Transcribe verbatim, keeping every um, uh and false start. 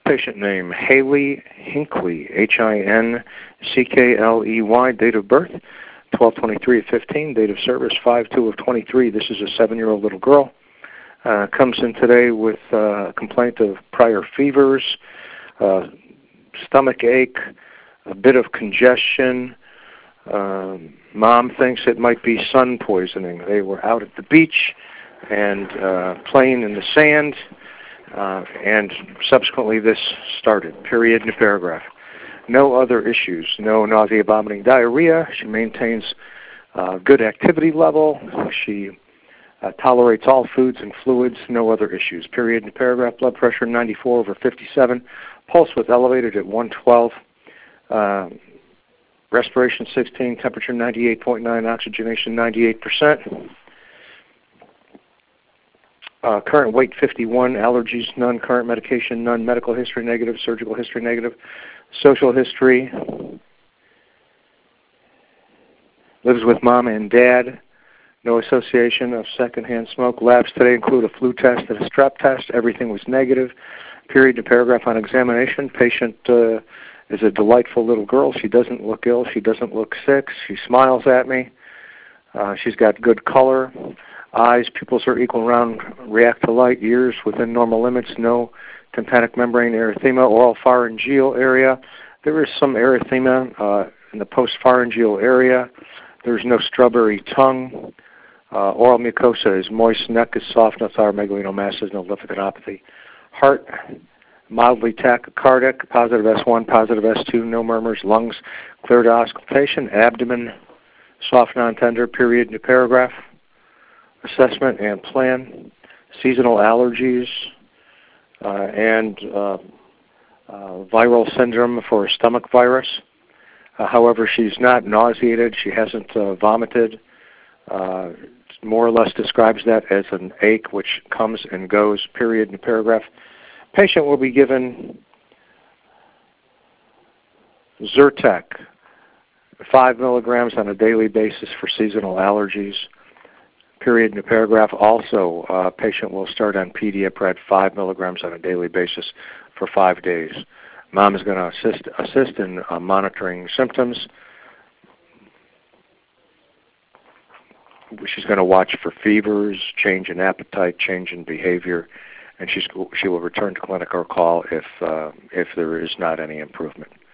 patient name, Haley Hinkley, H I N C K L E Y, date of birth, twelve twenty-three of fifteen, date of service, five two of twenty-three. This is a seven-year-old little girl. Uh, comes in today with uh, a complaint of prior fevers, uh, stomach ache, a bit of congestion. Um, mom thinks it might be sun poisoning. They were out at the beach and uh, playing in the sand, uh, and subsequently this started, period, in the paragraph. No other issues, no nausea, vomiting, diarrhea. She maintains uh, good activity level. She uh, tolerates all foods and fluids, no other issues, period, in the paragraph. Blood pressure ninety-four over fifty-seven. Pulse was elevated at one twelve. Uh, respiration sixteen, temperature ninety-eight point nine, oxygenation ninety-eight percent. Uh, current weight fifty-one, allergies none, current medication none, medical history negative, surgical history negative, social history. Lives with mom and dad. No association of secondhand smoke. Labs today include a flu test and a strep test. Everything was negative. Period in the paragraph on examination. Patient uh, is a delightful little girl. She doesn't look ill. She doesn't look sick. She smiles at me. Uh, she's got good color. Eyes, pupils are equal round, react to light. Ears within normal limits. No tympanic membrane erythema. Oral pharyngeal area. There is some erythema uh, in the postpharyngeal area. There's no strawberry tongue. Uh, oral mucosa is moist. Neck is soft. No thyromegalinomasses. No lymphadenopathy. Heart, mildly tachycardic. Positive S one, positive S two. No murmurs. Lungs clear to auscultation. Abdomen soft, non-tender. Period in the paragraph. Assessment and plan. Seasonal allergies uh, and uh, uh, viral syndrome for stomach virus. Uh, however, she's not nauseated. She hasn't uh, vomited. Uh, more or less describes that as an ache which comes and goes, period in the paragraph. Patient will be given Zyrtec, five milligrams on a daily basis for seasonal allergies, period in the paragraph. Also, uh, patient will start on Pediapred, five milligrams on a daily basis for five days. Mom is going to assist, assist in uh, monitoring symptoms. She's going to watch for fevers, change in appetite, change in behavior, and she's, she will return to clinic or call if, uh, if there is not any improvement.